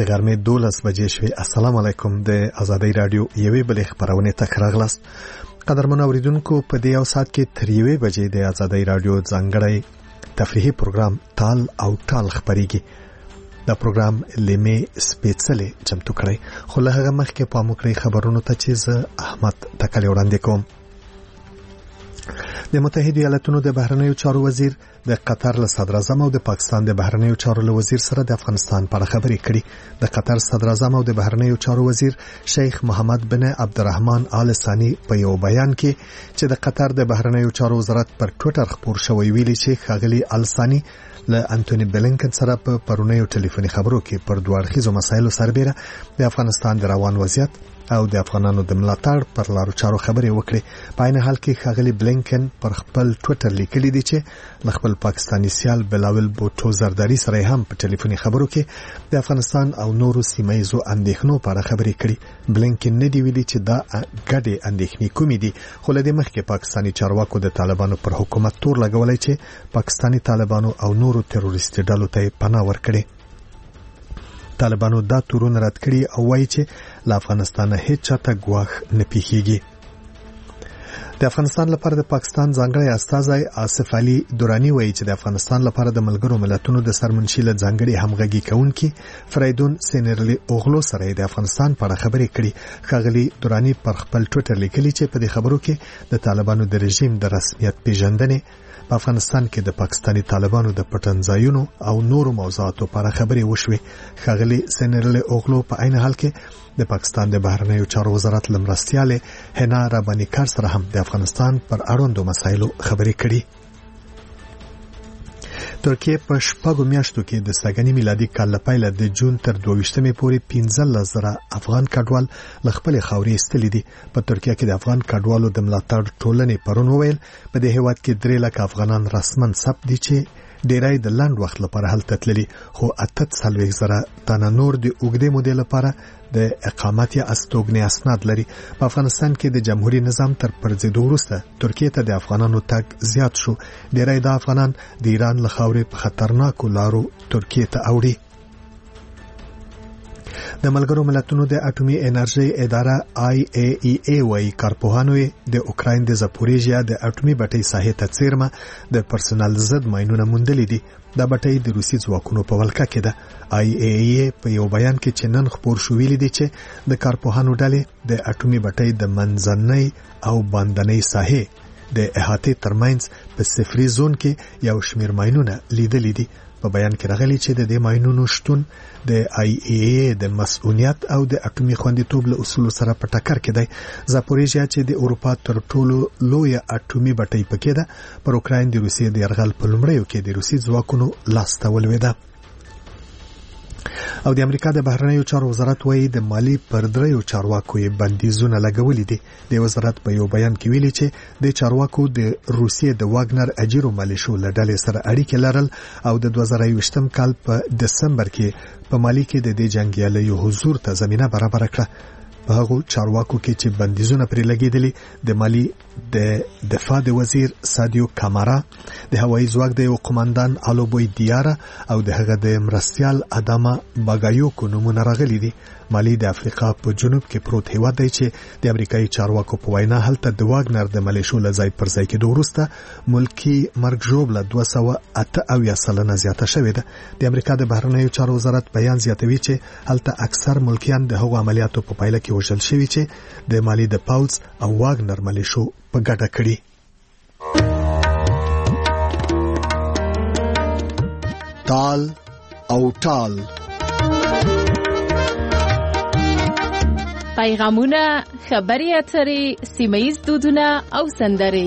غرمې 12 بجې شوې. السلام علیکم. د آزادۍ رادیو یوې بلې خبرونه ته راغلاست. قدرمن اوریدونکو په دې یو ساعت کې تر یوې بجې د آزادۍ رادیو ځانګړی تفریحي پروګرام تال او ټال خبريږي. دا پروګرام لیمه سپیڅلې چمتو کړی، خو له هغه مخکې په موکړی خبرونو ته چې زه احمد تکلی وړاندې کوم. د متحده ایالاتونو د بهرنیو چارو وزیر د قطر له صدر اعظم او د پاکستان د بهرنیو چارو له وزیر سره د افغانستان په اړه خبرې کړې. د قطر صدر اعظم او د بهرنیو چارو وزیر شیخ محمد بن عبدالرحمن آل ثانی په یو بیان کې چې د قطر د بهرنیو چارو وزارت پر ټوئیټر خبر شوی ویلي چې ښاغلي آل ثانی له انټونی بلینکن سره په پرونیو ټلیفوني خبرو کې پر دوه اړخیزو مسایلو سربېره د افغانستان د روان وضعیت او د افغانانو د ملاتړ پر لارو چارو خبرې وکړي. په عین حال کې ښاغلي بلینکن پر خپل ټوئیټر لیکلي دي چې له خپل پاکستاني سیال بلاول بوټو زرداری سره هم په ټلیفوني خبرو کې د افغانستان او نورو سیمایزو اندېښنو په اړه خبرې کړي. بلینکن نه دی ویلي چې دا ګډې اندېښنې کومې دي، خو له دې مخکې پاکستاني چارواکو د طالبانو پر حکومت تور لګولای چې پاکستاني طالبانو او نورو تروریستي ډلو ته پناه ورکړي. طالبانو دا تورونه رد کړي او وایي چې له افغانستان هیڅ چاته ګواښ نه پیښیږي. د افغانستان لپاره د پاکستان ځانګړی استازی آصف علي دورانی وایي چې د افغانستان لپاره د ملګرو ملتونو د سرمنشي له ځانګړي همغږي کوونکي فریدون سینرلی اوغلو سره د افغانستان په اړه خبرې کړي. ښاغلي دورانی پر خپل ټوئیټر لیکلي چې په دې خبرو کې د طالبانو د رژیم د رسمیت پیژندنې، په افغانستان کې د پاکستاني طالبانو د پټنځایونو او نورو موضوعاتو په اړه خبرې وشوې. ښاغلي سینرلی اوغلو په عین حال کې د پاکستان د بهرنیو چارو وزارت لمرستیاله هنا ربانی کار سره هم د افغانستان پر اړوندو مسایلو خبرې کړي. ترکیه په شپږو میاشتو کې د سږني میلادي کال له پیله د جون تر 22مې پورې 15,000 افغان کډوال له خپل خاورې ایستلي دي. په ترکیه کې د افغان کډوالو د ملاتړ ټولنې پرون وویل په دې هیواد کې 3 لک افغانان رسمن ثبت دي چې ډیرای د لاند وخت لپاره هلته تللي، خو 48,000 تنه نور د اوږدې مودې لپاره د اقامت یا استوګنې اسناد لري. په افغانستان کې د جمهوریت نظام تر پرځېدو وروسته ترکیه ته د افغانانو تګ زیات شو. ډیرای د افغانان د ایران له خاورې په خطرناکو لارو ترکیه ته اوړي. د ملګرو ملتونو د اټومي انرژي اداره IAEA وايي کارپوهانو د اوکراین د زاپوریژیا د اټومي بټۍ ساحې ته څیرمه د پرسونل ضد ماینونه موندلې دي. دا بټۍ د روسي ځواکونو په ولکه کې ده. IAEA په یو بیان کې چې نن خبر شو ویلي دي چې د کارپوهانو ډلې د اټومي بټۍ د منځنۍ او باندنۍ ساحې د احاطې ترمنځ په صفري زون کې یو شمیر ماینونه لیدلې دي. په بیان کې راغلي چې د دې ماینونو شتون د IAEA د مسؤلیت او د اټومي خوندیتوب له اصول سره په ټکر کې دی. زاپوریژیا چې د اروپا تر ټولو لوی اټومي بټۍ پکې ده، پر اوکراین د روسیې د یرغل په لومړیو کې د روسي ځواکونو لاس ته ولوېده. او د امریکا د بهرنیو چارو وزارت وایي د مالی پر 3 چارواکو یې بندیزونه لګولې دي. د وزارت په یو بیان کې ویلي چې د چارواکو د روسیې د واګنر اجیرو مالیشو له ډلې سره اړیکې لرل او د 2020 کال په دسمبر کې په مالی کې د دې جنگیالیو حضور ته زمينه برابر کړه. په هغه چارواکو کې چې بندیزونه پرې لګېدلي د مالی د دفاع د وزیر سادیو کامارا، د هوایي ځواک د یو قوماندان الوبوی دیارا او د هغه د مرستیال ادمه باګایوکو نومونه راغلي دي. مالی د افریقا په جنوب کې پروت هیواد دی چې د امریکایي چارواکو په وینا هلته د واګنر د مالیشو له ځای پر ځای کېدو وروسته ملکی مرګ ژوبله 288 زیاته شوې ده. د امریکا د بهرنیو چارو وزارت بیان زیاتوي چې هلته اکثر ملکیان د هغو عملیاتو په پایله کې وژل شوي چې د مالی د پاوځ او واګنر مالیشو په ګډه کړي. تال او ټال پیغامونه، خبري اترې، سیمایي دودونه او سندرې.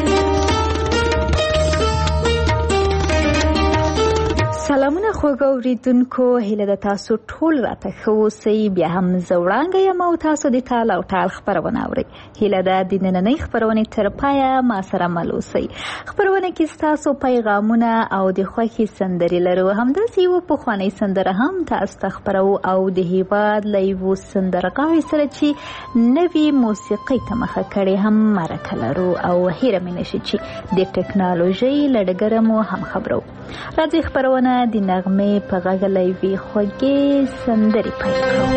سلامونه خوږو اوریدونکو، هیله ده تاسو ټول راته ښه اوسئ. بیا هم زه وړانګه یم او تاسو د تال او ټال خپرونه اورئ. هیله ده د نننۍ خپرونې تر پایه ما سره مل اوسئ. خپرونه کې ستاسو پیغامونه او د خوښې سندرې لرو. همداسې یوه پخوانۍ سندره هم تاسو ته خپرو او د هیواد له یوه سندرغاړي سره چې نوې موسیقۍ ته مخه کړې هم مرکه لرو او هیره مې نشي چې د ټکنالوژۍ له ډګره مو هم خبرو. راځئ خپرونه د نغمې په غږ له یوې خوږې سندرې پیل کړو.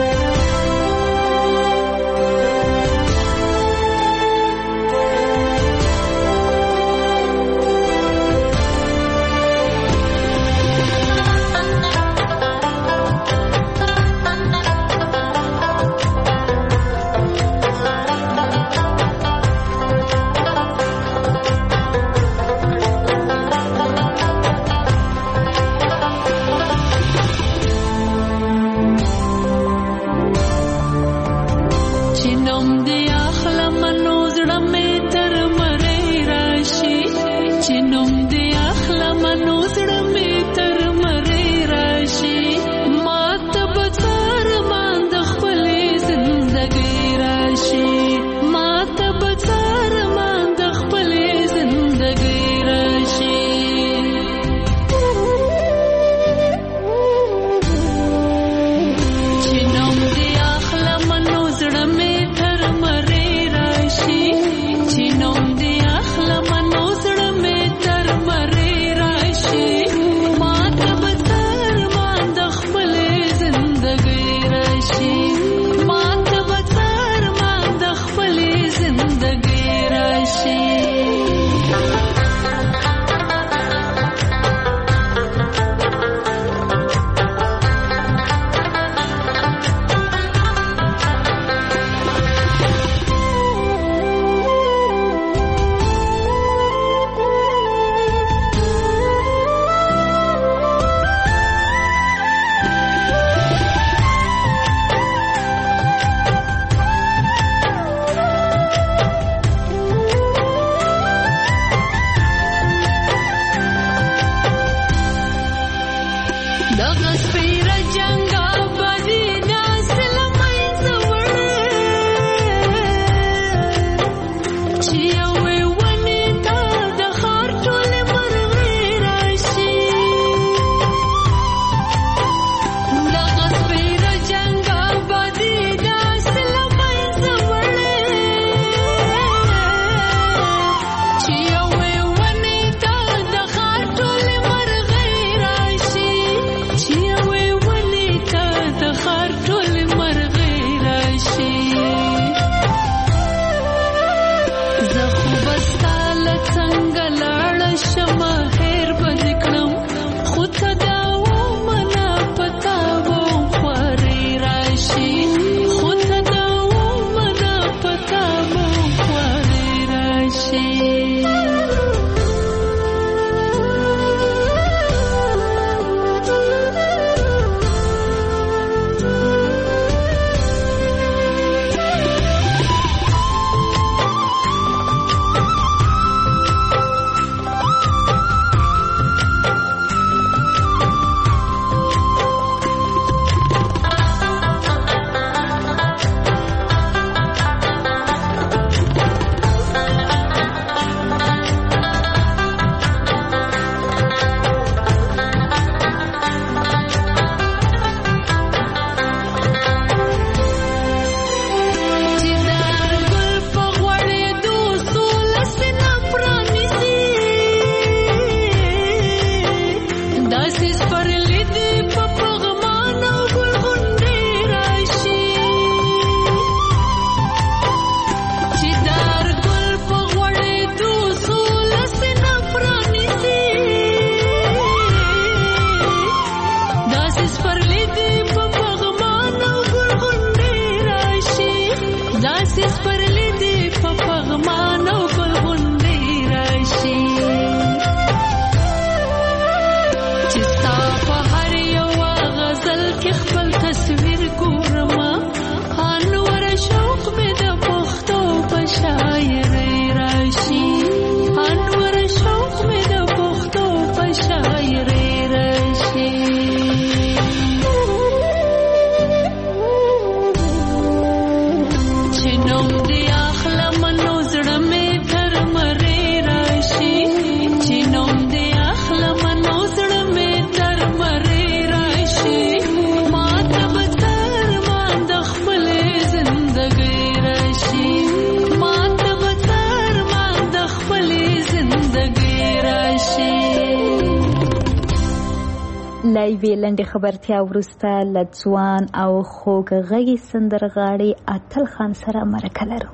له یوې لنډې خبرتیا وروسته له ځوان او خوږغږي سندرغاړي اتل خان سره مرکه لرو.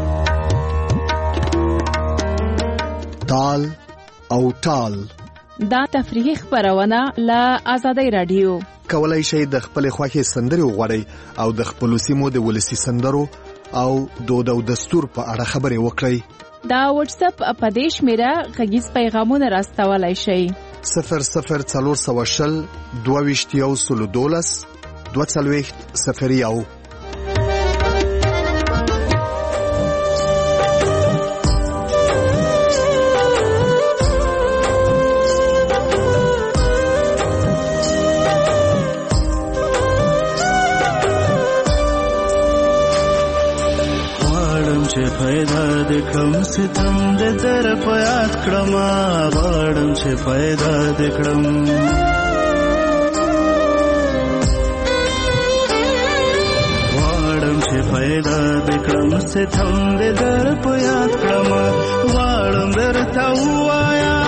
تال او ټال دا تفریحي خبرونه له آزادۍ رادیو. کولای شئ د خپل خوښې سندرې وغواړئ او د خپل سیمو د ولسی سندرو او دود او دستور په اړه خبرې وکړئ. دا واتس اپ په دې شمیره غږیز پیغامونه راستولای شئ. 00420 22 22 پیدا د کړم ستم د در په یاد کړم غواړم چې پیدا د کړم غواړم چې پیدا د کړم ستم د در په یاد کړم غواړم درته وایا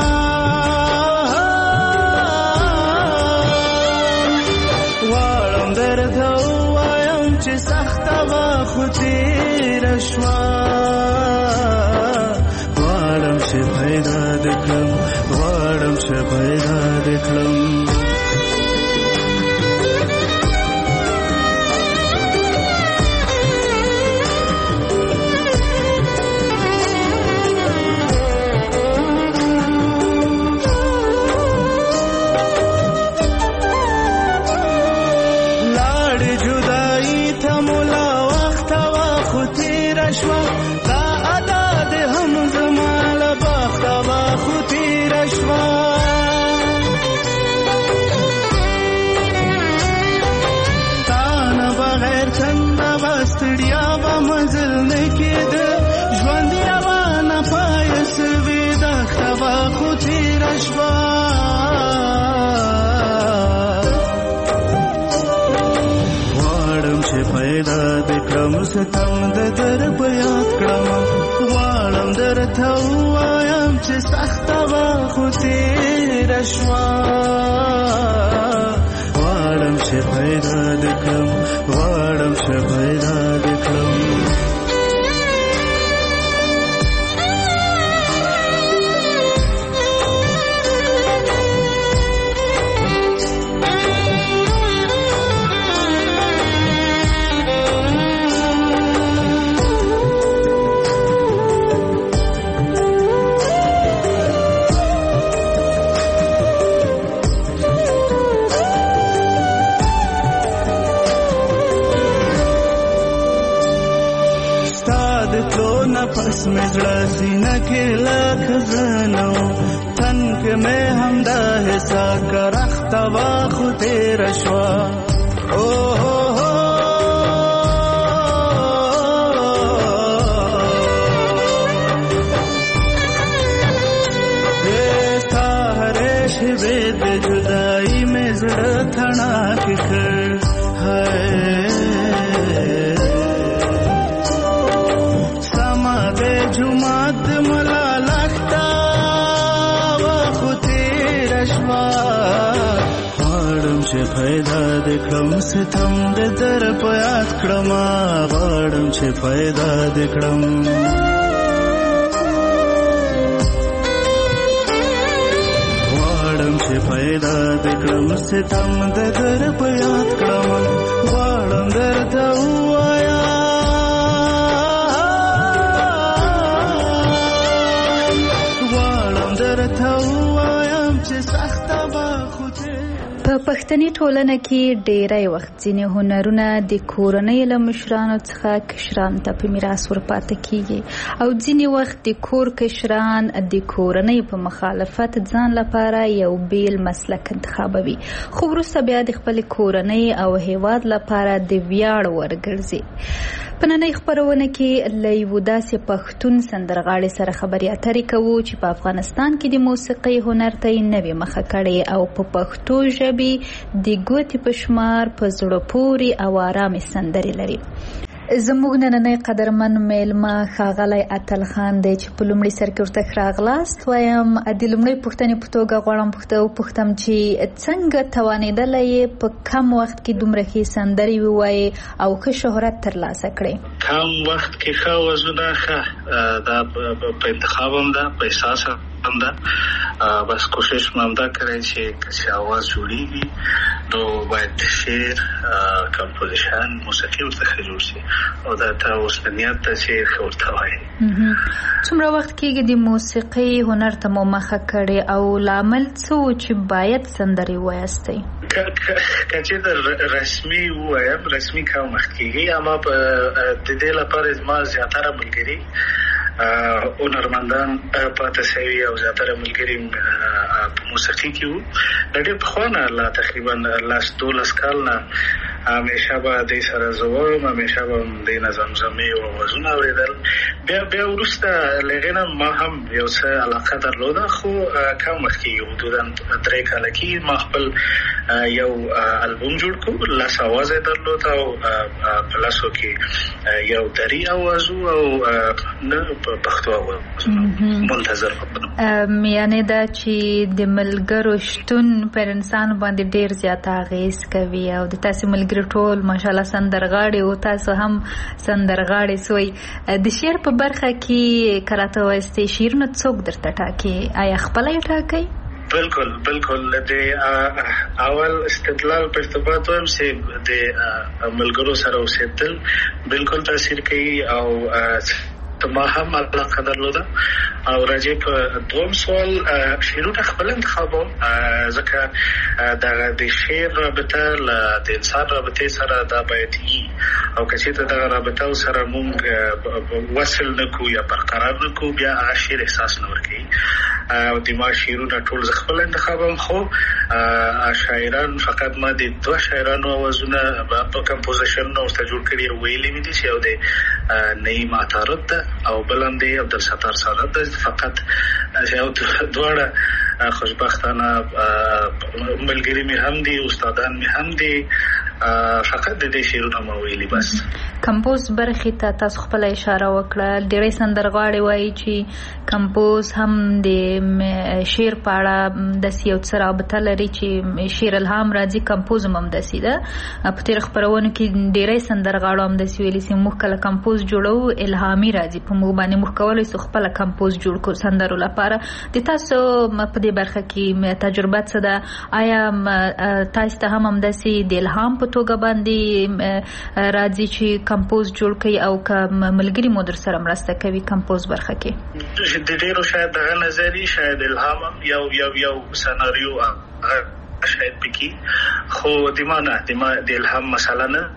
غواړم درته وایم چې سخته وا خو تیر شوا غواړم چې پیدا د کړم غواړم چې پیدا د کړم ستم د در په یاد کړم غواړم درته وایم چې سخته وا خو تیر شوا غواړم چې پیدا د کړم غواړم چې پیدا د کړم پس میں زړه سینه کې لاک زنو تن کې مې هم دا حسا کرخته وا خو تیر شوا او سهره شوه د جدائی مې زړه تھنا کې کړ ہے جمعات ملا لختا و خطیر اشوا غواړم چې پیدا د کړم ستم د در په یاد کړم غواړم چې پیدا د کړم غواړم چې پیدا د کړم ستم د در په یاد کړم غواړم درته وایا په پښتني ټولنه کې ډېری وخت ځینې هنرونه د کورنۍ له مشرانو څخه کشرانو ته په میراث ورپاتې کیږي او ځینې وخت د کور کشران د کورنۍ په مخالفت ځان لپاره یو بیل مسلک انتخابوي خو وروسته بیا د خپل کورنۍ او هیواد لپاره د ویاړ ورګرځي. په نننۍ خپرونه کې له یو داسې پښتون سندرغاړي سره خبرې اترې کوو چې په افغانستان کې د موسیقۍ هنر ته یې نوې مخه کړې او په پښتو ژبې د ګوتې په شمار په زړه پورې او آرامې سندرې لري. زموږ نننۍ قدرمن میلمه ښاغلی اتل خان دی چې په لومړي سر کې ورته راغلاست. وایم د لومړۍ پوښتنې په توګه غواړم وپوښتم چې څنګه توانېدلی یې په کم وخت کې دومره ښې سندرې ووایې او ښه شهرت ترلاسه کړې؟ کم وخت کې ښه آوازونه ښه دا په انتخاب هم ده، په احساس هم ده. بس کوشش مې همدا کړی چې آواز جوړېږي نو باید شعر، کمپوزیشن، موسیقي ورته ښه جوړ شي او دا ته اوس د نیت ده چې ښه ورته وایي. څومره وخت کېږي د موسیقي هنر ته مو مخه کړې او لامل څه و چې باید سندرې ووایاستئ؟ که چېرته رسمي ووایم، رسمي کم وخت کېږي، اما د دې لپاره زما زیاتره ملګري هنرمندان پاتې شوي او زیاتره ملګري په موسیقي کې وو. د ډېر پخوا نه لا تقریبا 12 کال نه همیشه به دې سره زه وایم، همیشه به هم دې نه زمزمې او آوازونه اورېدل. بیا وروسته له هغې نه ما هم یو څه علاقه درلوده، خو کم وخت کېږي، حدودا 3 کاله کېږي. ما خپل یو البوم جوړ کړو، 10 آواز یې درلود او په 10 کې یو دري آواز او پښتو آواز منتظر. یعنې دا چې د ملګرو شتون پر انسان باندې ډېر زیات اغېز کوي او د تاسې ملګري ټول ماشاءالله سندرغاړي او تاسو هم سندرغاړي سوی. د شعر په برخه کې که راته وایستې شعرونه څوک درته ټاکي؟ آیا خپله یې ټاکئ؟ بالکل د اول استدلال په ارتباط وایم چې د ملګرو سره اوسېدل بالکل تاثیر کوي او ما هم علاقه درلوده. او راځي په دوم سوال شعرونه خپل انتخابوم، ځکه د شعر رابطه له د انسان رابطې سره دا باید وي او که چېرته دغه رابطه سره موږ وصل نه کړو یا برقرار نه کړو، بیا هغه شعر احساس نه ورکوي. او د ما شعرونه ټول زه خپل انتخابوم، خو شاعران فقط ما د 2 شاعرانو آوازونه په کمپوزیشن ورته جوړ کړي او ویلي مې دي چې یو د نعیم عطارد ده او بل هم د عبدالستار سعادت ده. فقط یو دواړه خوشبختانه ملګري مې هم دي، استادان مې هم دي، فقط د دې شعرونه ما ویلي. بس کمپوز برخې ته تاسو خپل اشاره وکړه. ډېری سندرغاړي وایي چې کمپوز هم د شعر په اړه داسې یو څه رابطه لري چې شعر الهام راځي، کمپوز هم داسې ده. په تېرو خپرونو کې ډېری سندرغاړو هم داسې ویلي چې موږ کله کمپوز جوړوو الهامي راځي، په موږ باندې موږ کولی شو خپله کمپوز جوړ کړو سندرو لپاره. د تاسو په دې برخه کې تجربه څه ده؟ آیا تاسو ته هم همداسې د الهام په توګه باندې راځي چې کمپوز جوړ کړي او که ملګري مو در سره مرسته کوي کمپوز برخه کې؟ د ډېرو شاید دغه نظري، شاید الهام هم یو سناریو شاید پکې، خو د ما د الهام مسله نه،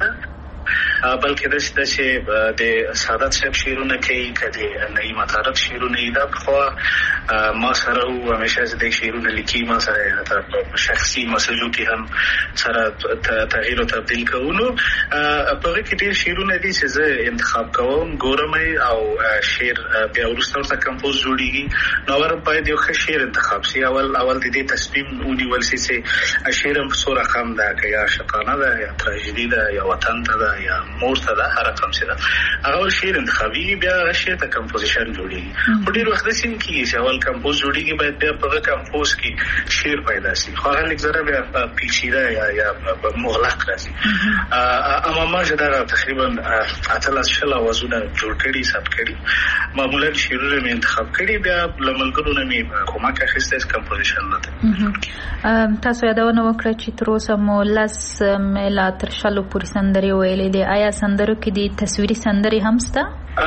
بلکې داسې ده چې د سعادت صاحب شعرونه کوي، که د نعیم عطارد شعرونه یې دا پخوا ما سره و، همیشه چې د شعرونه لیکي، ما سره په شخصي مسجو کې هم سره تغییر او تبدیل کوو. نو په هغې کې ډېر شعرونه دي چې زه انتخاب کوم، ګورم او شعر بیا وروسته ورته کمپوز جوړېږي. نو اول باید یو ښه شعر انتخاب شي، اول د دې تصمیم ونیول شي چې شعر هم څو رقم ده، که یا عاشقانه ده یا تراژیدي ده یا وطن ته ده یا مور ته ده، هر رقم چې ده هغه شعر انتخابېږي، بیا هغه شعر ته کمپوزیشن جوړېږي. خو ډېر وخت داسې هم کېږي چې اول کمپوز جوړېږي، باید بیا په هغه کمپوز کې شعر پیدا شي، خو هغه لږ ذره بیا پیچیده یا مغلق راځي. اما ما چې دغه تقریبا 18 آوازونه جوړ کړي، ثبت کړي، معمولا شعرونه مې انتخاب کړي، بیا له ملګرو نه مې کومک اخیستی کمپوزیشن نه. تاسو یادونه وکړه چې تر اوسه مو 10 لا تر 20 پورې سندرې ویلې دي. آیا سندرو کې د تصویري سندرې هم شته؟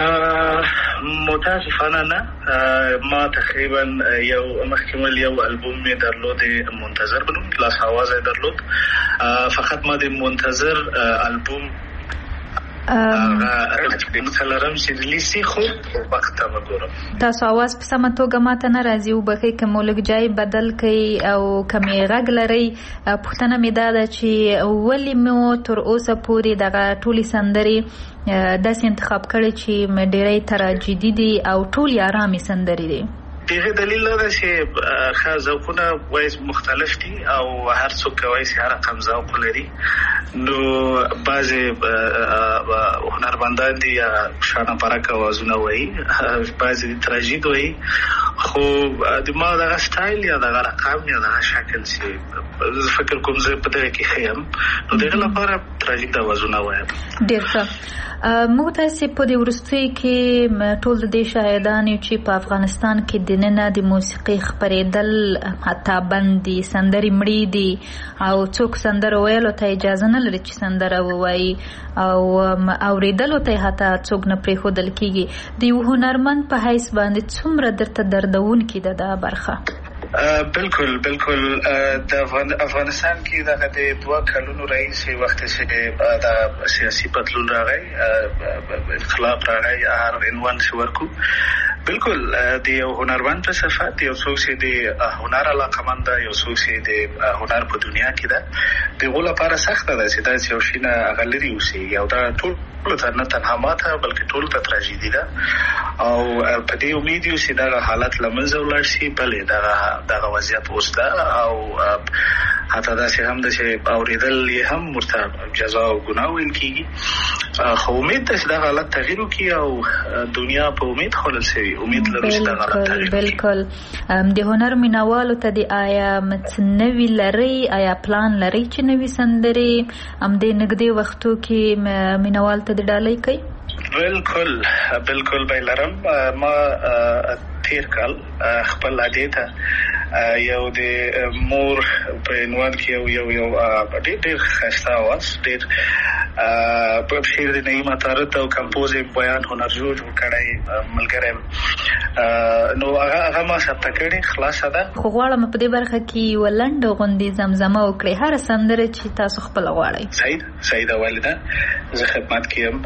متاسفانه نه. ما تقریبا مخکې یو البوم مې درلود، منتظر بنوم، 10 آواز یې درلود. فقط ما د منتظر البوم څلورم چې ریلیز خو وخت ته وګورم. تاسو आवाज په سمه توګه ماته نه راځي، وبخښئ که مو لږ ځای بدل کړئ او که مې غږ لرئ. پوښتنه مې دا ده چې ولې مو تر اوسه پورې دغه ټولې سندرې داسې انتخاب کړي چې ډېری تراژیدي دي او ټولې ارامې سندرې دي؟ دغه دلیل دا چې ذوقونه وایي مختلف دي او هر څوک کوي چې هر رقم ذوق لري. نو بعضې هنرمندان دي شانه پرکه وازونه وایي، بعضې دي تراژید وایي، خو د ما دغه سټایل یا دغه رقم یا دغه شکل چې فکر کوم زه په دغه کې ښه یم، نو دغه لپاره تراژید وازونه وایم. ډېر ښه. موږ تاسې په دې وروستیو کې ټول د دې شاهدان یو چې په افغانستان کې دننه د موسیقي خپرېدل حتی بند دي، سندرې مړې دي او څوک سندره ویلو ته اجازه نه لري چې سندره ووایي او اورېدلو ته حتی څوک نه پرېښودل کېږي. د یو هنرمند په حیث باندې څومره درته دردونکې ده دا برخه؟ بالکل د افغانستان کې دغه د 2 کلونو راهیسې وخت چې د سیاسي بدلون راغی، انقلاب راغی، هر عنوان چې ورکو، بالکل د یو هنرمند په صفت یو څوک چې د هنر علاقمند ده، یو څوک چې د هنر په دنیا کې ده، دغو لپاره سخته ده چې داسې یو شي نه هغه لرې اوسېږي او دا ټولو ته نه تنها ماته بلکې ټولو ته تراژیدي ده او په دې امید یو چې دغه حالت له منځه ولاړ شي. بلې دغه وضعیت اوس ده او حتی داسې هم ده چې اورېدل یې هم ورته جزا او ګناه ویل کېږي، خو امید ده چې دغه حالت تغییر وکړي او دنیا په امید خوړل شوي، امید لرو چې دغه حالت تغییر وکړي. بالکل. د هنر مینوالو ته د آیا نوي لرئ، آیا پلان لرئ چې نوي سندرې همدې نږدې وختو کې مینوال ته د ډالۍ کوي؟ بالکل به لرم. ما تیر کال خپل عادي ته یو د مور په عنوان کې یو ډېر ښایسته اواز، ډېر په شعر د نعیم عطارد او کمپوز بیان هنر جوړ کړی ملګری، نو هغه ما ثبت کړې خلاصه ده. خو غواړم په دې برخه کې یوه لنډه غوندې زمزمه وکړئ، هره سندره چې تاسو خپله غواړئ. صحیح ده والده، زه خدمت کې یم.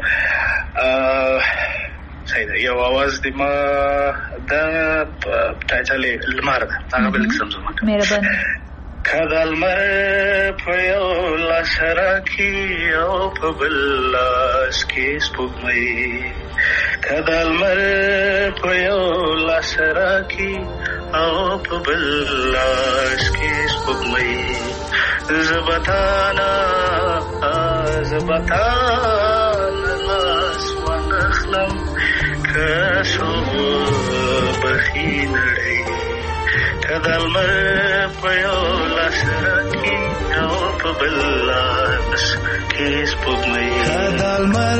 صحیح ده. یو اواز د ما د ټایټل لمر ده، هغه بل زمزمه کوم. مهرباني. که د لمر په یو لاس راکړي او په بل لاس کې سپوږمۍ، که د لمر په یو لاس راکړي او په بل لاس کې سپوږمۍ، زه به تانه لاس وانخلم که څوک بخي نړۍ، که د لمر په یو لاس راکړي او په بل لاس کې سپوږمۍ، که د لمر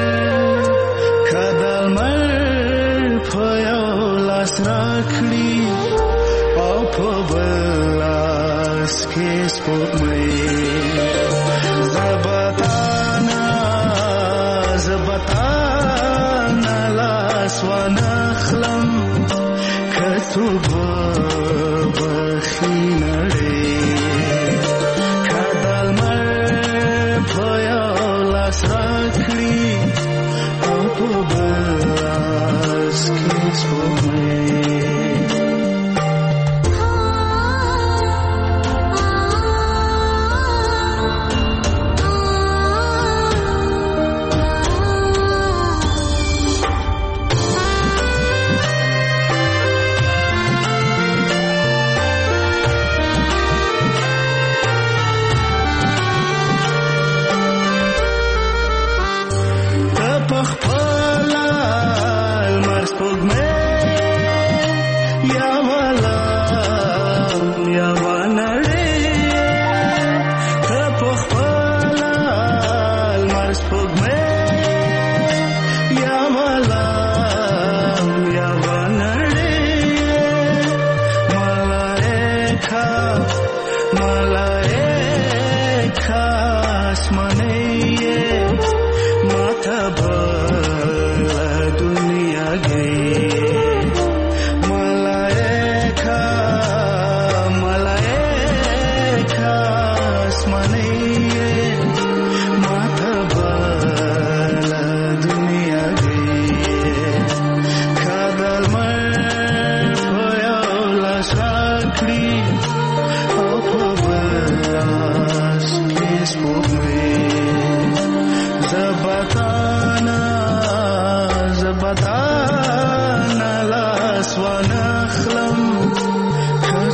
په یو لاس راکړي او په بل لاس کې سپوږمۍ، زه به تانه لاس وانخلم که څوک بخي نړۍ، که د لمر په یو لاس راکړي او په بل لاس کې سپوږمۍ. کړی او په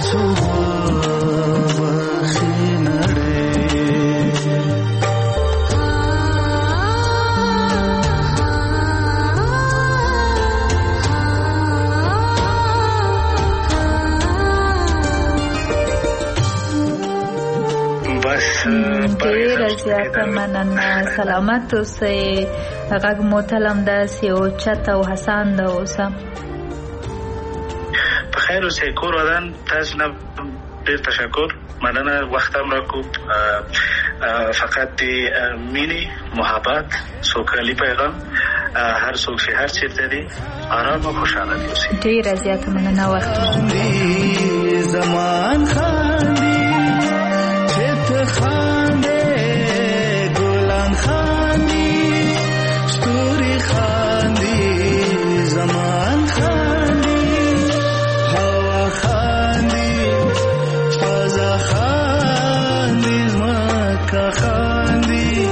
ډېره زیاته مننه. سلامت اوسئ. غږ مو تل همداسې اوچت او هڅانده اوسه. په خیر اوسئ. کور ودان تاسو نه ډېر تشکر. مننه وخت هم راکوب. فقط د مینې محبت سوکالي پیغام هر څوک چې هر چیرته دي آرام او خوشاله دي اوسئ. ډېره زیاته مننه. وخت زمان خاندي خاندے گلان خاندی ستوری خاندی زمان خاندی هوا خاندی فضا خاندی زمکا خاندی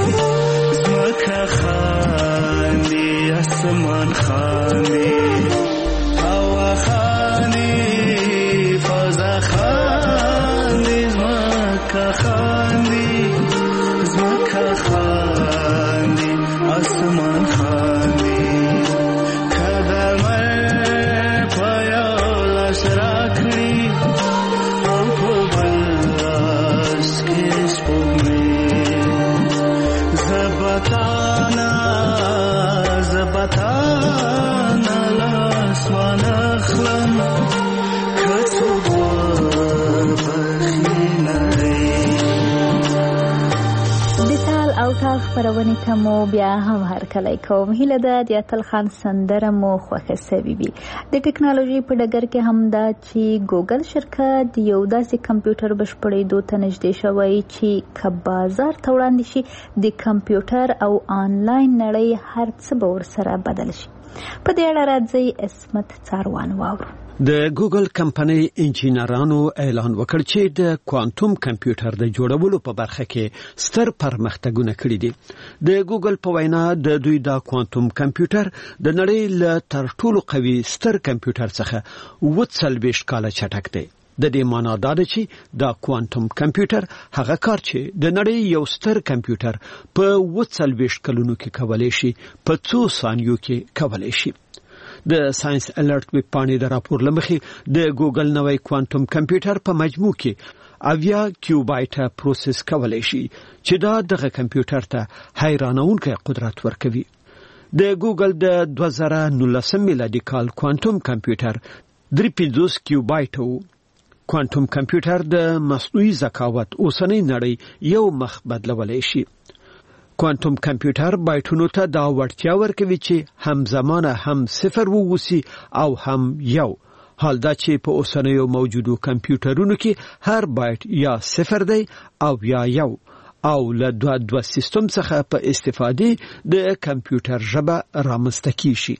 اسمان خاندی هوا خاندی فضا خاندی زمکا خاندی آسمان خاندی کدمر پایالاش راکړي او په بلاس کې سپوږمۍ زبطانا لاسمان اخلم کڅو او تال خبرونه ته مو بیا هم هرکلی کوم. هیله ده د اتل خان سندره مو خوښه سوي وي. د ټکنالوژي په ډګر کې هم دا چې ګوګل شرکت یو داسې کمپیوټر بشپړېدو ته نږدې شوی چې که بازار ته وړاندې شي د کمپیوټر او آنلاین نړۍ هر څه به ورسره بدل شي. په دې اړه راځئ عصمت څاروان واورو. د ګوګل کمپنۍ انجینرانو اعلان وکړ چې د کوانټوم کمپیوټر د جوړولو په برخه کې ستر پرمختګونه کړي دي. د ګوګل په وینا د دوی د کوانټوم کمپیوټر د نړۍ له تر ټولو قوي ستر کمپیوټر څخه 40 کاله چټک دی. د دې معنی دا ده چې د کوانټوم کمپیوټر هغه کار چې د نړۍ یو ستر کمپیوټر په 40 کلونو کې کولای شي په 2 ثانیو کې کولای شي. د ساينس الرټ ویب پاڼې د راپور لمخې د ګوګل نوې کوانټوم کمپیوټر په مجموع کې 80 کیوبایټه پروسس کولای شي چې دا دغه کمپیوټر ته حیرانونکی قدرت ورکوي. د ګوګل د 2019 میلادي کال کوانټوم کمپیوټر 350 کیوبایټه کوانټوم کمپیوټر د مصنوعي ذکاوت اوسنۍ نړۍ یو مخ بدلولای شي. کوانټوم کمپیوټر بایټونو ته دا وړتیا ورکوي چې همزمانه هم 0 ووسی او هم 1. حال دا چې په اوسنیو موجودو کمپیوټرونو کې هر بایټ یا 0 دی او یا 1 او له دوه سیستم څخه په استفادې د کمپیوټر ژبه رامنځته کیږي.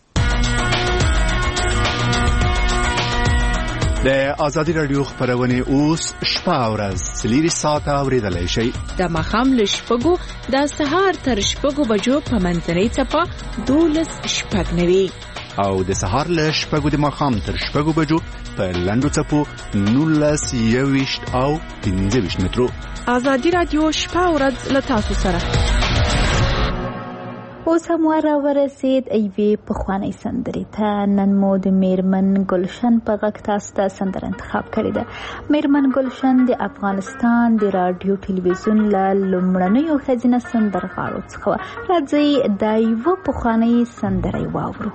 د آزادی رادیو خبرونه اوس شپه او ورځ 3 ساعته اوریدلای شئ. د مخام له شپږو د سهار تر شپږو بجو په منځنۍ څپه 12:09 او د سهار له شپږو د مخام تر شپږو بجو په لنډو څپو 19:20 او 15 مترو. آزادی رادیو شپه او ورځ له تاسو سره. اوس هم ورسید ایوې پخوانۍ سندرې ته. نن مو د میرمن ګلشن په غږ تاسو ته سندره انتخاب کړې ده. میرمن ګلشن د افغانستان د رادیو ټلویزیون له لومړنیو ښځینه سندرغاړو څخه وه. راځئ دا یوه پخوانۍ سندره واورو.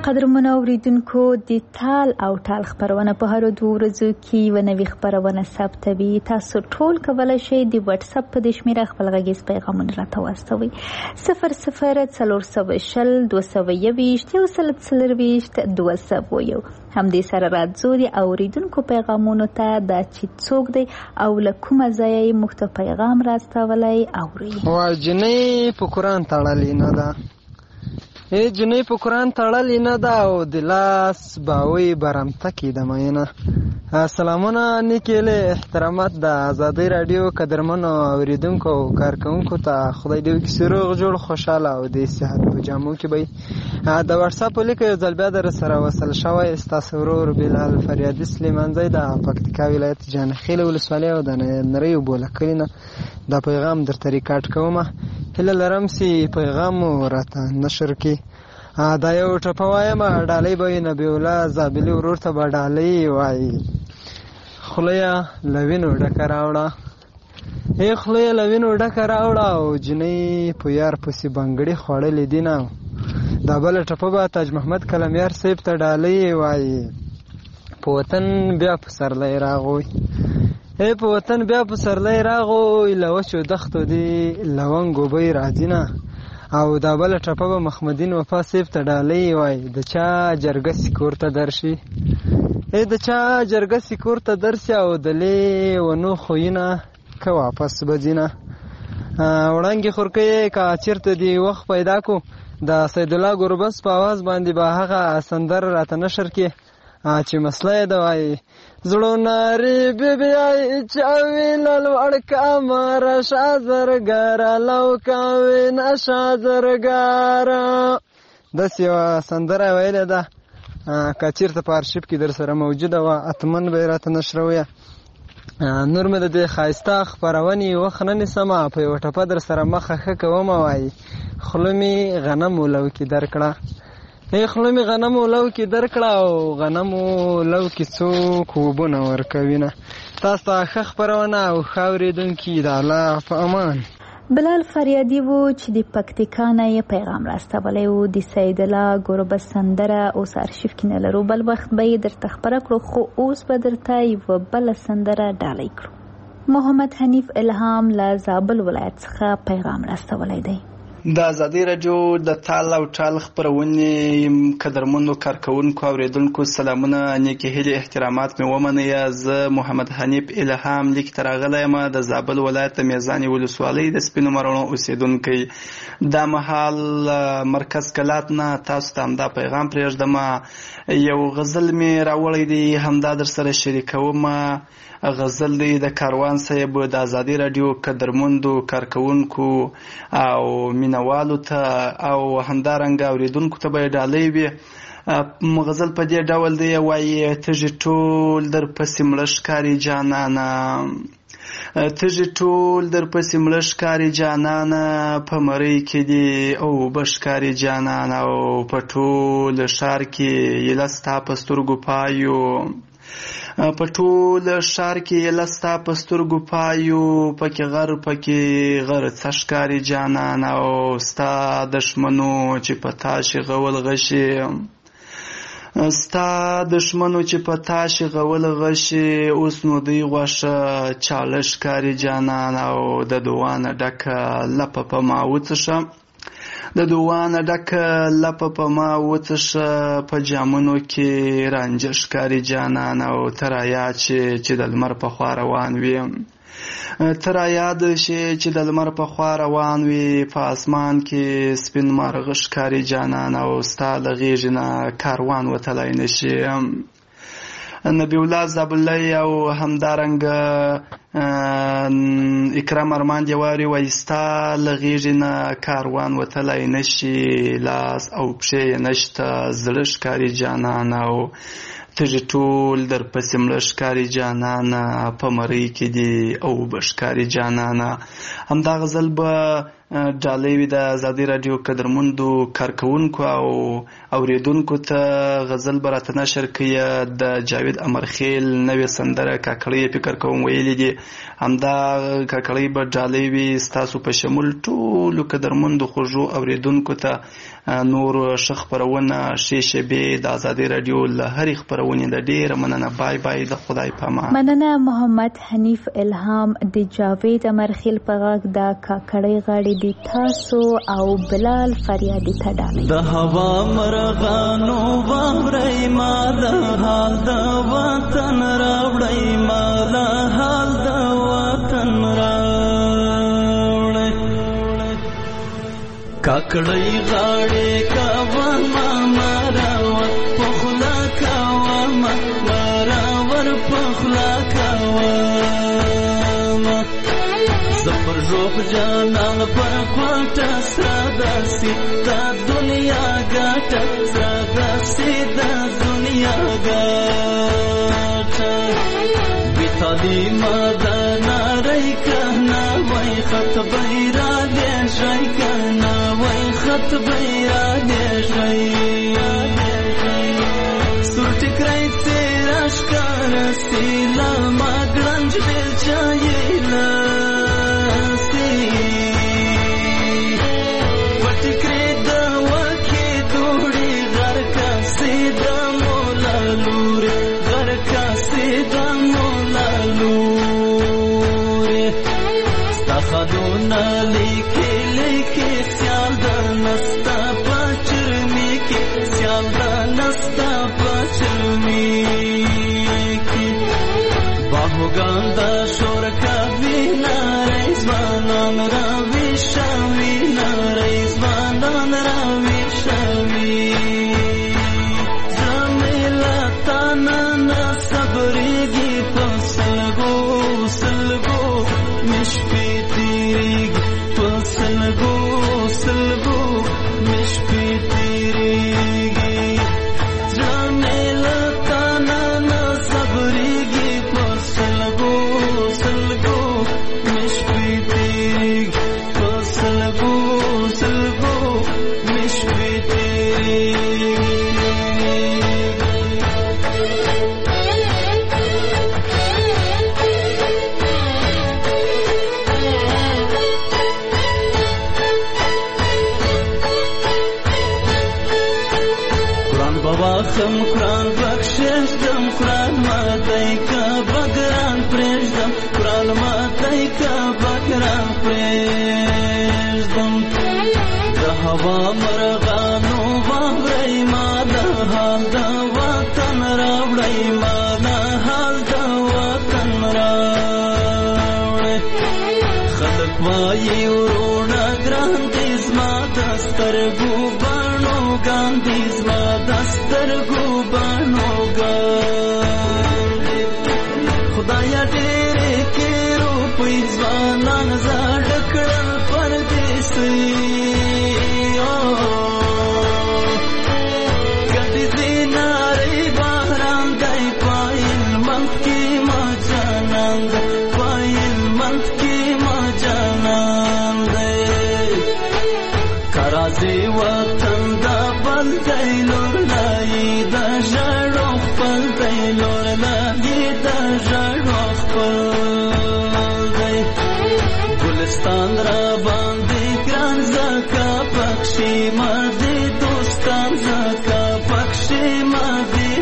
قدرمنو اوریدونکو د تال او ټال خبرونه په هر 2 ورځو کې یوه نوې خبرونه ثبتوي. تاسو ټول کولی شئ د واتس اپ په دې شمېره خپل غږیز پیغامونه راته واستوئ. 00 221 240 همدې سره راځو د اوریدونکو پیغامونو ته دا چې څوک دی او له کومه ځایه یې موږ ته پیغام راستولی اورئ. جنۍ په قرآن تړلې نه ده، جنۍ په قرآن تړلې نه ده او د لاس باوی برمته کې د مینه. سلامونه نیکې له احترامات د ازادۍ راډیو قدرمنو اوریدونکو او کارکوونکو ته خدای دې وکړي چې روغ جوړ خوشحاله او د صحت په جامو کې به د واتس اپ لیک یو ځل بیا در سره وصل شوی. ستاسو ورور بلال فریادي سلیمانزی د پکتیکا ولایت جانخیل ولسوالۍ او د نریو بوله کلي نه دا پیغام درته ریکارډ کوم. هیله لرم چې پیغام راته نشر کړي. دا یو ټپه وایم، ډالۍ به وي نبی الله زابلي ورور ته به ډالۍ وایي. خوله یې له وینو ډکه راوړه، خوله یې له وینو ډکه راوړه او جنۍ په یار پسې بنګړي خوړلې دي نه. دا بله ټپه به تاج محمد کلمیار صاحب ته ډالۍ وایي. په وطن بیا پسرلی راغوی، په وطن بیا پسرلی راغوی، له وچو دښتو دې لونګ اوبی راځي نه. او دا بله ټپه به محمدین وفا صاحب ته ډالۍ وایي. د چا جرګه سکور ته درشي، د چا جرګه سکور ته درشي او د لیونو خویونه که واپس به ځي نه. وړانګې خورکۍ که چېرته دې وخت پیدا کو د سیدالله ګربز په آواز باندې به هغه سندر راته نشر کړي چې مسله یې ده وایي. زړو نارې بیبیای چاوي لوړ کامره شازرګره لو کاوي نشه زرګره. داسې یوه سندره ویلې ده، که چېرته په ارشیف کې در سره موجوده وه اتمن به یې راته نشرویه. نور مې د دې ښایسته خپرونې وخت نه نیسمه، په یوه ټپه در سره مخه ښه کومه وایي. خوله مې غنمو لو کې درکړه، خوله مې غنمو لو کې درکړه او غنمو لو کې څوک اوبونه ورکوي نه. تاسو ته ښه خپرونه او ښه اورېدونکي د الله په امان. بلال فریادي و چې د پکتیکا نه یې پیغام راستولی و. د سیدالله ګربز سندره اوس ارشیف کې نه لرو، بل وخت به یې درته خپره کړو، خو اوس به درته یوه بله سندره ډالۍ کړو. محمد حنیف الهام له زابل ولایت څخه پیغام راستولی دی. د ازادۍ راډیو د تال او ټال خپرونې قدرمنو کارکوونکو اوریدونکو سلامونه، نیکې هیلې احترامات مې ومنئ. زه محمد حنیف الهام لیک ته راغلی یم د زابل ولایت د میزانې ولسوالۍ د سپینو مرڼو اوسېدونکی. دا مهال مرکز کلات نه تاسو ته همدا پیغام پرېږدم. یو غزل مې راوړی دی، همدا در سره شریکوم. غزل دی د کاروان صاحب د ازادۍ راډیو قدرمندو کارکوونکو او مینوالو ته او همدارنګه اوریدونکو ته به یې ډالۍ وي. غزل په دې ډول دی، وایي تږي ټول در پسې مړه ښکاري جانانه، تږي ټول در پسې مړه ښکاري جانانه، په مرۍ کې دي او به ښکاري جانانه، او په ټول ښار کې یله ستا په سترګو پایو، په ټول ښار کې یله ستا په سترګو پایو، پکې غر څه ښکاري جانانه، او ستا دښمنو چې په تا شغول غشي، ستا دښمنو چې په تا شغول غشي، اوس نو دوی غوښه چاړه ښکاري جانانه، او د دوانه ډکه لپه په ما وڅښه، د دوانه ډکه لپه په ما وڅښه، په جامونو کې رانجه ښکاري جانانه، او ته رایاد شې چې د لمر په خوا روان وي، ته رایاد شې چې د لمر په خوا روان وي، په اسمان کې سپین مرغه ښکاري جانانه، او ستا له غېږې نه کاروان وتلی نشي. نبی الله زابلي او همدارنګه اکرام ارمان دیواري وایي ستا له غېږې نه کاروان وتلی نشي، لاس او پښې یې نشته، زړه ښکاري جانانه، او تږي ټول در پسې مړه ښکاري جانانه، په مرۍ کې دي او به ښکاري جانانه. همدا غزل به ډالۍ وي د ازادي راډیو قدرمندو کارکونکو او اوریدونکو ته غزل به راته نشر کړي د جاوید امرخیل نوې سندره کاکړۍ فکر کوم ویلي دي همدا کاکړۍ به ډالۍ وي ستاسو په شمول ټولو قدرمندو خوږو اوریدونکو ته نور ښه خپرونه ښې شیبې د ازادي راډیو له هرې خپرونې د ډېره مننه بای بای د خدای په امان. مننه محمد حنیف الهام د جاوید امرخیل په غږ د کاکړۍ غاړې د تاسو او بلال فریادي ته ډالۍ. د هوا مرغانو واورئ ما د حال د وطن راوړئ ما د حال د وطن راوړئ کاکړۍ غاړې کاوه ما مراور پخلا کاوه ما مراور پخلا کاوه زفر روح جانان پر کوټه سره داسي دا دنیا ګټه سره داسي دا دنیا ګټه بی تعلیمه د نړۍ کهنا وای خط بیرا دې شي کهنا وای خط بیرا دې شي سر ټکرای تیرا ښکار سیلا ما ګرنج بیل چایلا خدونا لیکي لیکي سیال د نستا پچرمی کی سیال د نستا پچرمی کی باهوګان د شور کوي نارې ځوانان راوي شوي نارې ځوانان راوي شوي زمیلا تانا صبرېږي په سلګو سلګو مشپې سلګو سلګو مشپې تیریږي جمیله تانا نه صبرېږي په سلګو سلګو مشپې تیریږي په سلګو سلګو مشپې تیریږي واخم قرآن بخششتم قرآن ماتای کا بگران پریشتم قرآن ماتای کا بگران پریشتم د هوا مرغانو واورئ ما د حال د وطن راوړئ ما د حال د وطن راوړئ خلک وایي ورونه ګران دي زما د سترګو بڼو ګان دي زما د سترګو بڼو ګان دي خدایا ډېرې کې روپۍ ځوانان زاړه کړل پردیسي ګډې زینارې بهران دی پایل منځ کې ما جانان دی پایل منځ کې ما جانان دی کرازي وطن دا بل دی لور لای دا ژړو خپل دی لور لای دا ژړو خپل دی ګلستان را باندې ګران زکا پکشي ما دي دوستان زکا پکشي ما دي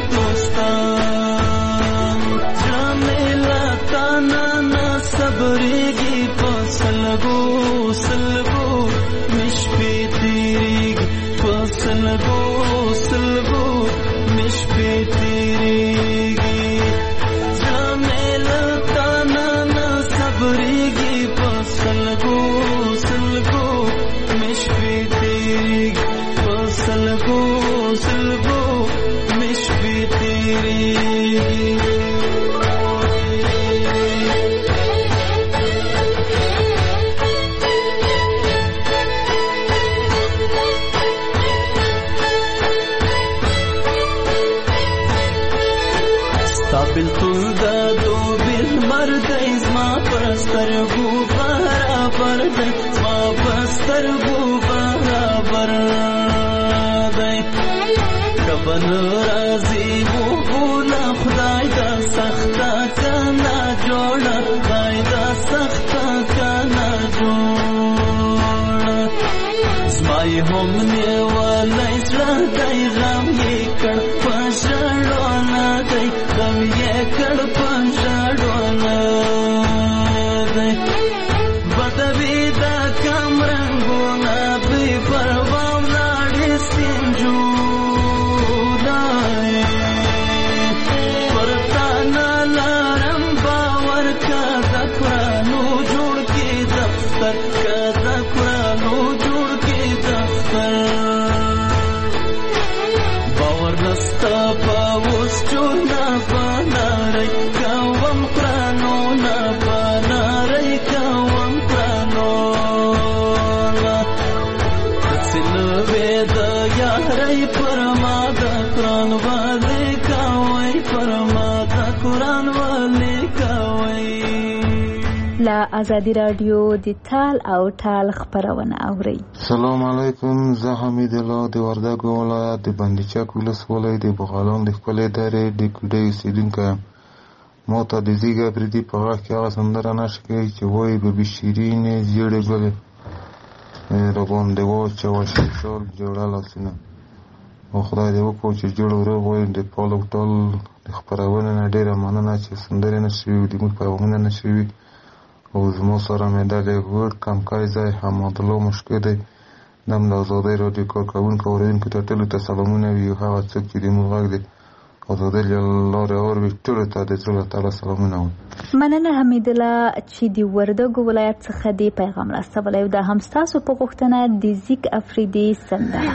دوستان جمیله تانا نه صبرېږي په سلګو سلګو مشپې تیریږي په سلګو سلګو مشپې تیریږي جمیله تانا نه صبرېږي په سلګو سلګو مشپې تیریږي په سلګو سلګو مشپې تیریږي بلتون دا دو بل مرد زما پرسترګو برابر دی زما پسترګو برابر دی کبن راځي مو بولا خدای دا سخته کنا جوړه خدای دا سخته کنا جوړه زمای هم نیولای زړه دی غم یې کړ پښړونه دی غم یې کړ پښړونه دی بدوی دا کم رنگونه بی پرواو لاړې سپینجو ازادي رادیو د تال او ټال خبرونه اوري. سلام علیکم، زه حمید الله د وردګو ولایت د بندیچک ولسوالۍ د بغالان د خپلې درې د کوډۍ اوسېدونکی یم. ما ته د زیږه پردي په غږ کې هغه سندره نشه کوي چې وایي ببي شیرینې زیړې ګلې راباندې واچوه شال جوړه لاسونه. او خدای دې وکړو چې جوړ روغ وي. د پال او ټال د خپرونې نه ډېره مننه چې سندرې نه شوي د موږ پیغامونه نه شوي. او زما سره مې د ګوډ کمکای ځای حمادالله مشکو دی. دم د ازادۍ راډیو کارکوونکو اورېدونکو ته ټولو ته سلامونه وي. هغه څوک چې د موږ غږ د ازادۍ له لارې اوري ټولو ته د زړه له تله سلامونه وایم. مننه حمیدالله چې د وردګو ولایت څخه دې پیغام راستولی. دا هم ستاسو په غوښتنه د زیک افریدي سندره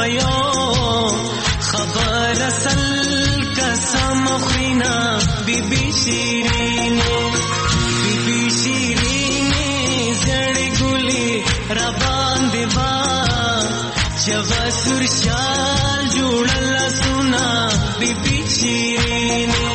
پيو خبر اصل قسم خينا بيبي شيرينه بيبي شيرينه زړې ګلې را باندې با چوا سرشال جوړل سنا بيبي شيرينه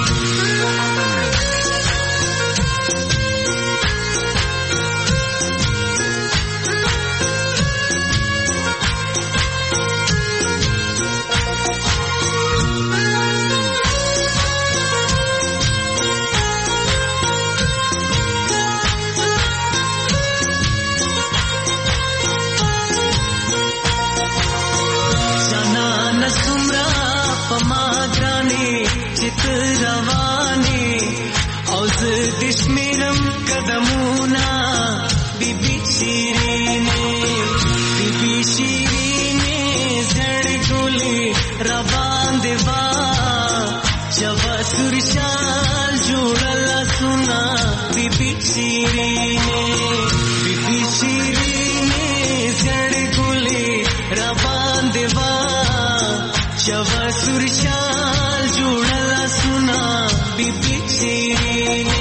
رواني او زه د شمیرم قدمونه بيبي شيرينه بيبي شيرينه زړې ګلې را باندې با چوا سرشال جوړل سنا بيبي شيرينه بيبي شيرينه زړې ګلې را باندې با چوا سرشال جوړل سنا بيبي شيرينه.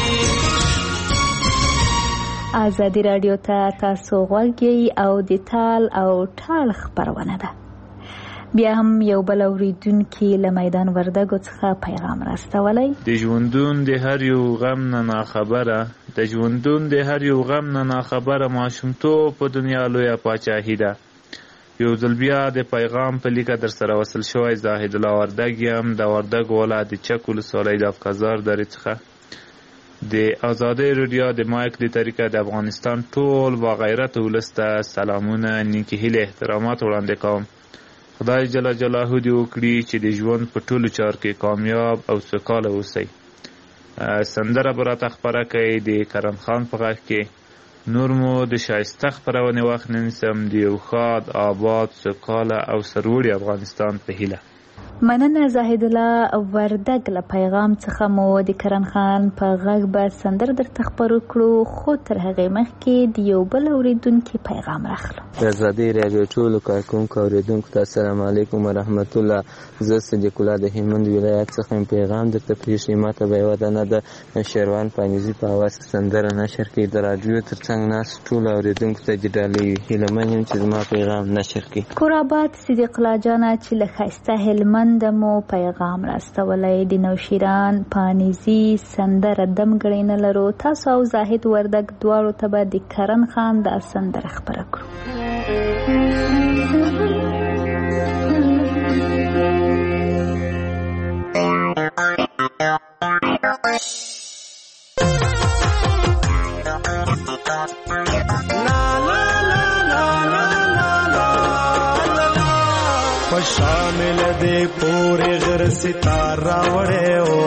ازادي رادیو ته تاسو غوږی او د تال او ټال خبرونه ده. بیا هم یو بل اوریدونکي له میدان وردګو څخه پیغام راستولی. د ژوندون د هر یو غم نه ناخبره د ژوندون د هر یو غم نه ناخبره ماشومتوب په دنیا لویه پاچاهي ده. یو ځل بیا د پیغام په لیکه در سره وصل شوی زاهد الله وردګ یم د وردګ ولایت د چک ولسوالۍ د افقزار درې څخه. د ازادۍ رادیو د مایک د طریقه د افغانستان ټول با غیرت ولس ته سلامونه نیکې هیلې احترامات وړاندې کوم. خدای جل جلاله دې وکړي چې د ژوند په ټولو چارو کې کامیاب او سوکاله اوسئ. سندره به راته خپره کوي د کرم خان په غږ کې. نور مو د شایسته خپرونې وخت نه نیسم د یو ښاد آباد سوکاله او سرلوړي افغانستان په هیله. مننه زاهد الله وردګ له پیغام څخه مو د کرن خان په غږ به سندره درته خپرو کړو، خو تر هغې مخکې د یو بل اورېدونکي پیغام راخلو. د ازادۍ راډیو ټولو کارکوونکو اورېدونکو ته السلام علیکم ورحمت الله. زه صدیق الله د هلمند ولایت څخه پیغام درته پرېښی. ماته به یوه دانه د شیروان پانیزي په اواز کې سندره نشر کړي. د راډیو تر څنګ ناست ټولو اورېدونکو ته د ډالۍ وي. هیله من یم چې زما پیغام نشر کړي. کورآباد صدیق الله جانه چې له ښایسته هلمند مو پیغام راستولی. د نوشیران پانیزي سندره دم ګړی نه لرو. تاسو او زاهد وردګ دواړو ته به د کرن خان دا سندره خپره کړو. شامل دے پورے غر ستارہ وڑے او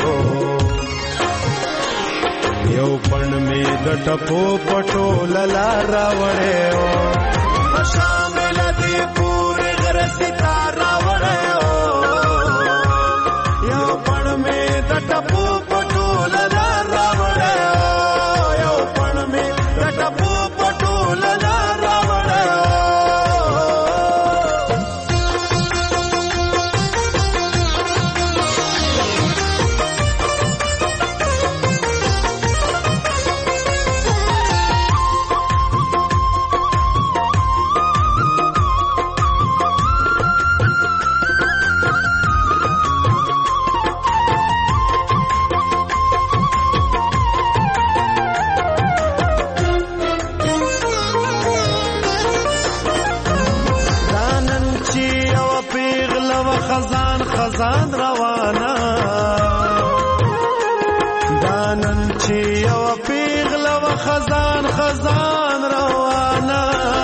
یو پن میں دٹپو پٹو للارا وڑے او شامل دے پورے غر ستارہ وڑے او یو پن میں دٹپو پٹو للارا وڑے او یو پن میں دٹپو پٹو للارا وڑے او خزان روانه دانن چې یو پیغله و خزان روانه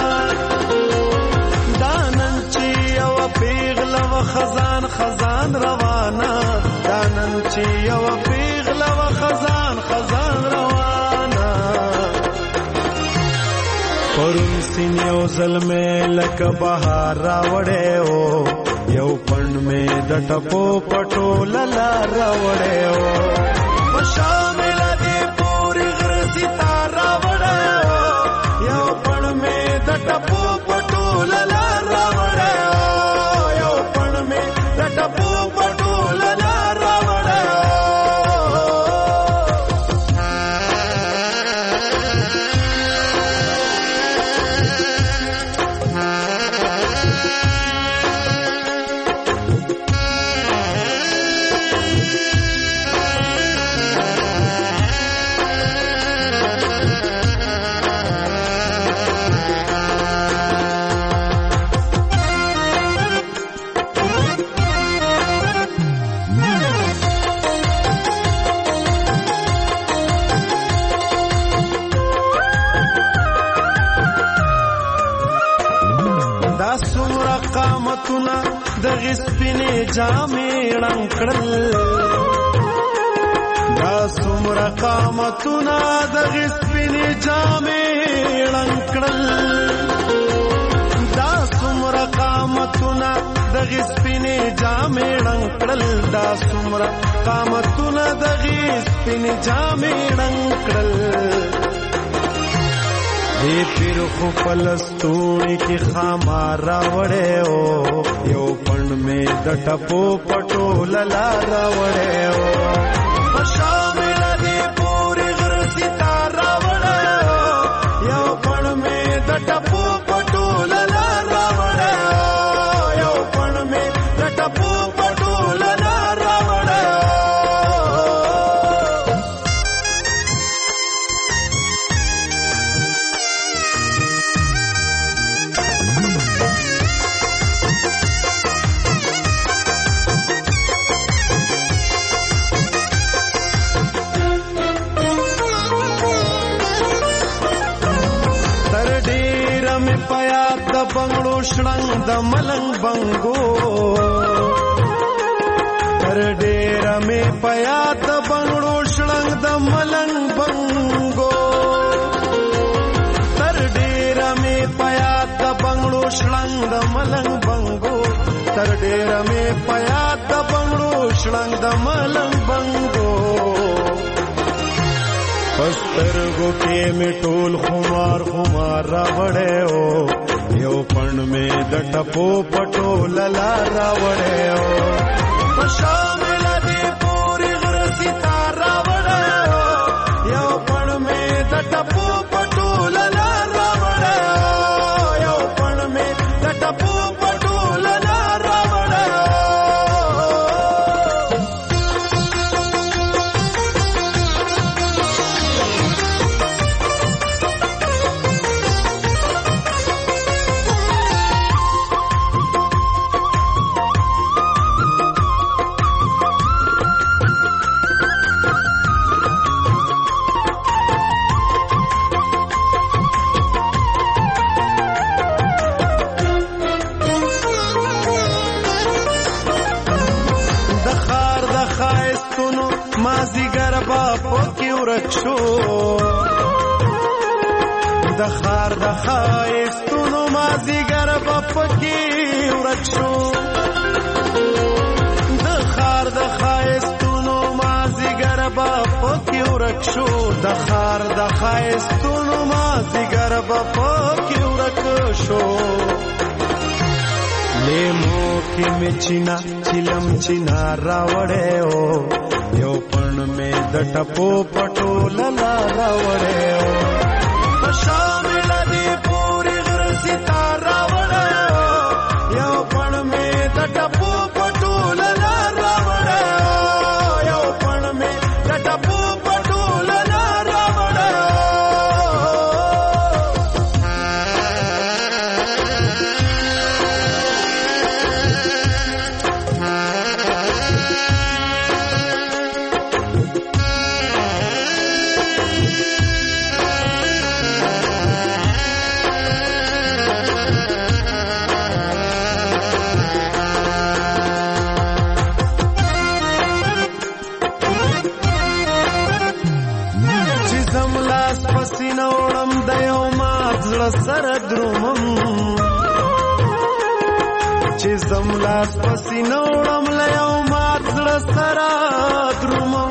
دانن چې یو پیغله و خزان روانه دانن چې یو پیغله و خزان روانه پرون سین یو ظلمه لکه بهار راوړې او یو پن میں دٹپو پٹو للا راوڑے او شامل دی پوری غر ستارہ وڑے او یو پن میں دٹپو پٹو للا راوڑے او جامې ړنګ کړل دا څومره قامتونه دغې سپینې جامې ړنګ کړل دا څومره قامتونه دغې سپینې جامې ړنګ کړل دا څومره قامتونه دغې سپینې جامې ړنګ کړل دې پیر خو په لستوڼي کې خامار راوړی و یو پڼ مې د ټپو پټوله لار راوړی و په شامله دې پورې غر ستار راوړی و یو پڼ مې د ټپو پټوله لار راوړی و یو پڼ مې د ټپو پټوله لار راوړی و بنگړو شړنګ د ملنګ بنګو تر ډېره مې په یاد د بنگړو شړنګ د ملنګ بنګو تر ډېره مې په یاد د بنگړو شړنګ د ملنګ بنګو تر ډېره مې په یاد د بنگړو شړنګ د ملنګ بنګو پسترګو کې مې ټول خمار خمار راوړی و یو پڼ مې د ټپو پټوله لار راوړی و په شامله دې پورې غر ستار راوړی و یو پڼ مې د ټپو پټوله لار راوړی و یو پڼ مې د ټپو پټوله لار راوړی و د خار د ښایستونو مازدیګر به پکې ورک شو د خار د ښایستونو مازدیګر به پکې ورک شو د خار د ښایستونو مازدیګر به پکې ورک شو لیمو کې مې چینا چلم چینا راوړی و یو پڼ مې د ټپو پټوله لار راوړی و په شامله دې پورې غر ستار راوړی و یو پڼ مې د ټپو پټوله لار راوړی و یو پڼ مې د ټپو پټوله لار راوړی و سره درومم چې زم لاس پسې نوړم له یو مات زړه سره درومم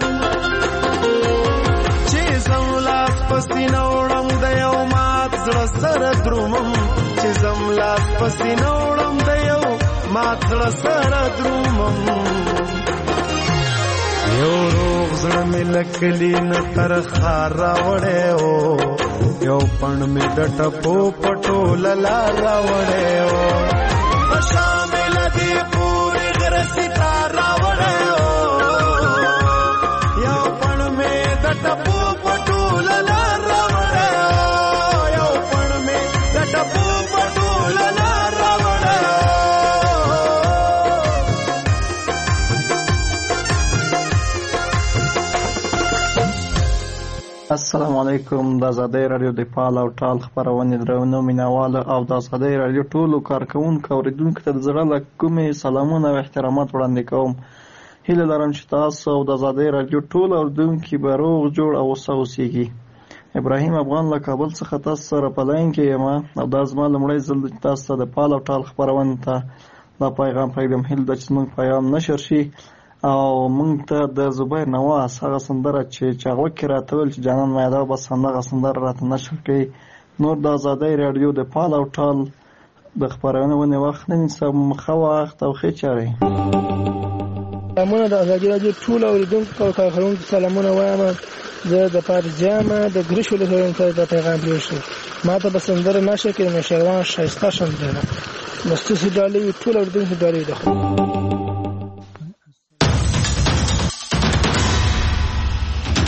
چې زم لاس پسې نوړم د یو مات زړه سره درومم چې زم لاس پسې نوړم د یو مات زړه سره درومم یو روغ زړه مې لکلی نه تر خار راوړی و یو پڼ مې د ټپو پټوله لار راوړی و په شامله دې پورې غر ستار راوړی و یو پڼ مې د ټپو پټوله لار راوړی و یو پڼ مې د ټپو پټوله لار راوړی و السلام علیکم. د ازادۍ رادیو د پال او ټال خپرونې درنو مینهوالو او د ازادۍ رادیو ټولو کارکوونکو اوریدونکو ته د زړه له کومې سلامونه او احترامات وړاندې کوم. هیله لرم چې تاسو او د ازادۍ رادیو ټول اوریدونکي به روغ جوړ او هوسا اوسیږي. ابراهیم افغان له کابل څخه تاسو سره په لاین کې یم او دا زما لومړی ځل دی چې تاسو ته د پال او ټال خپرونې ته دا پیغام پرېږدم. هیله ده چې زموږ پیغام نشر شي او موږ ته د زبیر نواز هغه سندره چې هغه کې راته ویل چې جانان مایده بس همدغه سندره راته نشر کړي. نور د ازادۍ راډیو د پال او ټال د خپرونې وخت نه نیسم. ښه وخت او ښې چارې. سلامونه د ازادۍ راډیو ټول اوریدونکو او کارکوونکو سلامونه وایم. زه د پارجامه د ګریش ولسوالۍ ته د پیغام پرېږدم. ما ته به سندره نشر کړي نوشیروان ښایسته سندره مستوسي ډالۍ ټول اوریدونکو ډالۍ ده.